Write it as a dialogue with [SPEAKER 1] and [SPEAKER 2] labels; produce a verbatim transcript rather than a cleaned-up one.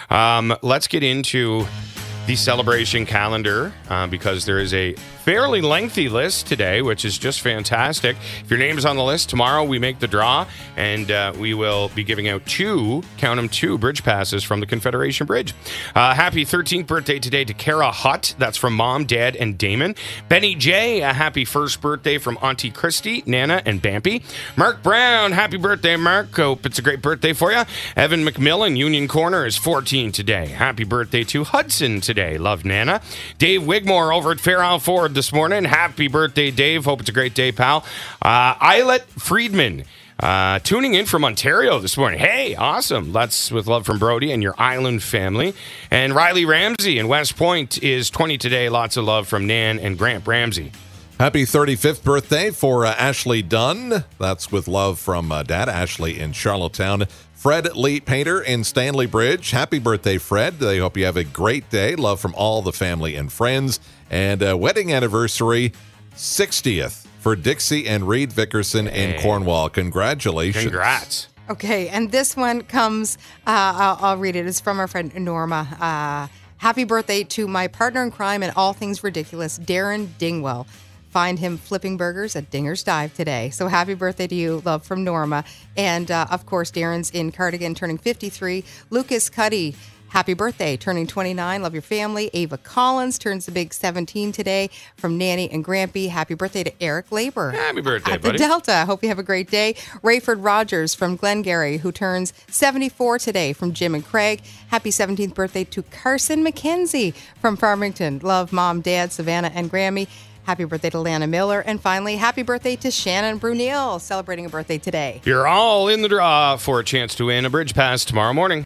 [SPEAKER 1] Um, let's get into the celebration calendar uh, because there is a fairly lengthy list today, which is just fantastic. If your name is on the list, tomorrow we make the draw, and uh, we will be giving out two, count them, two bridge passes from the Confederation Bridge. Uh, happy thirteenth birthday today to Kara Hutt. That's from Mom, Dad, and Damon. Benny J, a happy first birthday from Auntie Christy, Nana, and Bampy. Mark Brown, happy birthday, Mark. Hope it's a great birthday for you. Evan McMillan, Union Corner, is fourteen today. Happy birthday to Hudson today. Love, Nana. Dave Wigmore over at Fair Isle Ford this morning. Happy birthday, Dave. Hope it's a great day, pal. Uh, Islet Friedman, uh, tuning in from Ontario this morning. Hey, awesome. That's with love from Brody and your island family. And Riley Ramsey in West Point is twenty today. Lots of love from Nan and Grant Ramsey.
[SPEAKER 2] Happy thirty-fifth birthday for uh, Ashley Dunn. That's with love from uh, Dad, Ashley in Charlottetown. Fred Lee Painter in Stanley Bridge. Happy birthday, Fred. They hope you have a great day. Love from all the family and friends. And uh, wedding anniversary, sixtieth for Dixie and Reed Vickerson
[SPEAKER 1] hey.
[SPEAKER 2] in Cornwall. Congratulations.
[SPEAKER 1] Congrats.
[SPEAKER 3] Okay, and this one comes, uh, I'll, I'll read it. It's from our friend Norma. Uh, happy birthday to my partner in crime and all things ridiculous, Darren Dingwell. Find him flipping burgers at Dinger's Dive today. So happy birthday to you. Love from Norma. And, uh, of course, Darren's in Cardigan turning fifty-three. Lucas Cuddy, happy birthday, turning twenty-nine. Love your family. Ava Collins turns the big seventeen today from Nanny and Grampy. Happy birthday to Eric Labor.
[SPEAKER 1] Happy birthday,
[SPEAKER 3] at
[SPEAKER 1] buddy.
[SPEAKER 3] the Delta. Hope you have a great day. Rayford Rogers from Glengarry, who turns seventy-four today from Jim and Craig. Happy seventeenth birthday to Carson McKenzie from Farmington. Love Mom, Dad, Savannah, and Grammy. Happy birthday to Lana Miller. And finally, happy birthday to Shannon Brunel, celebrating a birthday today.
[SPEAKER 1] You're all in the draw for a chance to win a bridge pass tomorrow morning.